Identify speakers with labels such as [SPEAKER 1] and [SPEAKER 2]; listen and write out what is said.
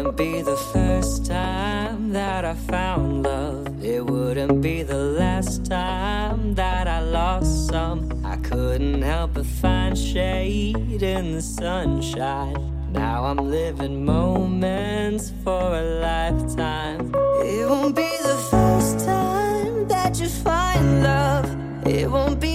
[SPEAKER 1] wouldn't be the first time that I found love. It wouldn't be the last time that I lost some. I couldn't help but find shade in the sunshine. Now I'm living moments for a lifetime. It won't be the first time that you find love. It won't be